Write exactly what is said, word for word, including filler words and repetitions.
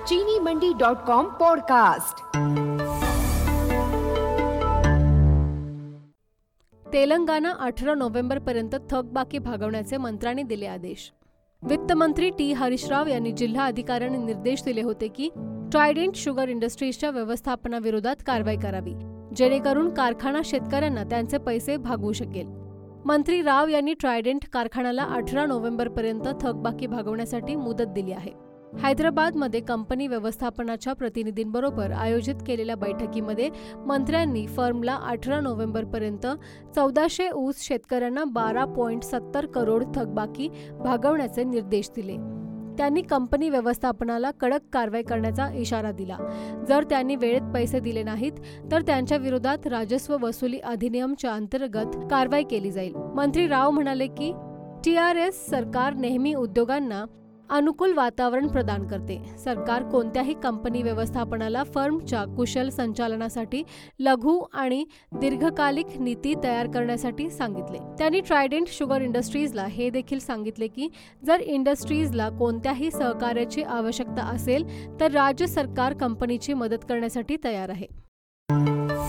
चीनी Mandi dot com podcast. Telangana अठरा नोव्हेंबर पर्यंत थकबाकी भागवण्याचे मंत्र्यांनी दिले आदेश। वित्तमंत्री टी हरीशराव यांनी जिल्हा अधिकाऱ्यांना निर्देश दिले होते की ट्रायडेंट शुगर इंडस्ट्रीजच्या व्यवस्थापनाविरोधात कारवाई करावी, जेणेकरून कारखाना शेतकऱ्यांना त्यांचे पैसे भागवू शकेल। मंत्री राव यांनी ट्रायडेंट कारखान्याला अठरा नोव्हेंबर पर्यंत थकबाकी भागवण्यासाठी मुदत दिली आहे। हैदराबादमध्ये कंपनी व्यवस्थापनाच्या प्रतिनिधींबरोबर आयोजित केलेल्या बैठकीमध्ये मंत्र्यांनी फर्मला अठरा नोव्हेंबर पर्यंत चौदाशे ऊस शेतकऱ्यांना बारा पॉईंट सत्तर करोड थकबाकी भागवण्याचे निर्देश दिले। त्यांनी कंपनी व्यवस्थापनाला कडक कारवाई करण्याचा इशारा दिला। जर त्यांनी वेळेत पैसे दिले नाहीत तर त्यांच्या विरोधात राजस्व वसुली अधिनियमच्या अंतर्गत कारवाई केली जाईल। मंत्री राव म्हणाले की टीआरएस सरकार नेहमी उद्योगांना अनुकूल वातावरण प्रदान करते। सरकार कोणत्याही कंपनी व्यवस्थापनाला फर्मच्या कुशल संचालनासाठी लघु आणि दीर्घकालिक नीती तयार करण्यासाठी सांगितले। त्यांनी ट्रायडेंट शुगर इंडस्ट्रीजला हे देखील सांगितले की जर इंडस्ट्रीजला कोणत्याही सहकार्याची आवश्यकता असेल तर राज्य सरकार कंपनीची मदत करण्यासाठी तयार आहे।